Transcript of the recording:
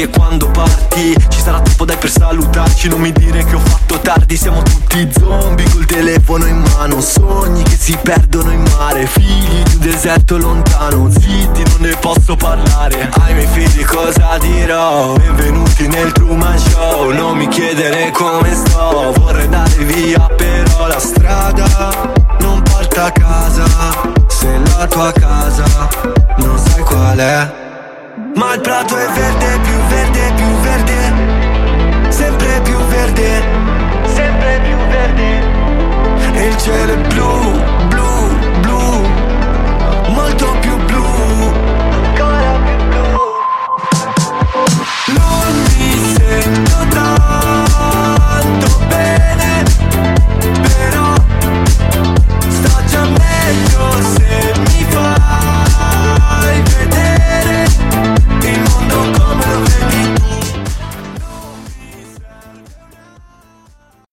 che quando parti ci sarà tempo dai per salutarci. Non mi dire che ho fatto tardi, siamo tutti zombie col telefono in mano, sogni che si perdono in mare, figli di un deserto lontano, zitti non ne posso parlare. Ai miei figli cosa dirò? Benvenuti nel Truman Show. Non mi chiedere come sto, vorrei dare via, però la strada non porta a casa. Se la tua casa non sai qual è, ma il prato è verde, più verde, più verde, sempre più verde, sempre più verde, e il cielo è blu,